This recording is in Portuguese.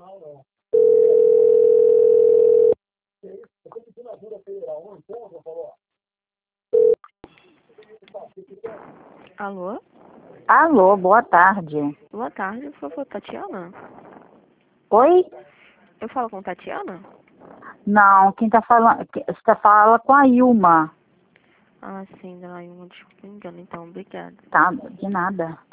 Alô? Alô, boa tarde. Boa tarde, por favor, Tatiana? Oi? Eu falo com Tatiana? Não, quem tá falando, você fala com a Ilma. Ah, sim, dona Ilma, desculpa o engano, então, obrigada. Tá, de nada.